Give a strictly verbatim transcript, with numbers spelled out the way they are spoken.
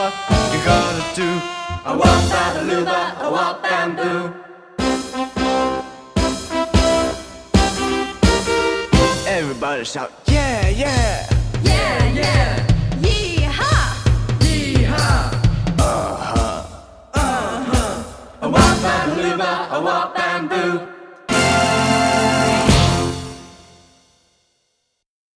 what you gotta do. I walk Badaluba, I walk bamboo. Everybody shout, yeah, yeah. Yeah, yeah. Yee-haw. Yee-haw. Uh-huh. Uh-huh. I walk Badaluba, I walk bamboo.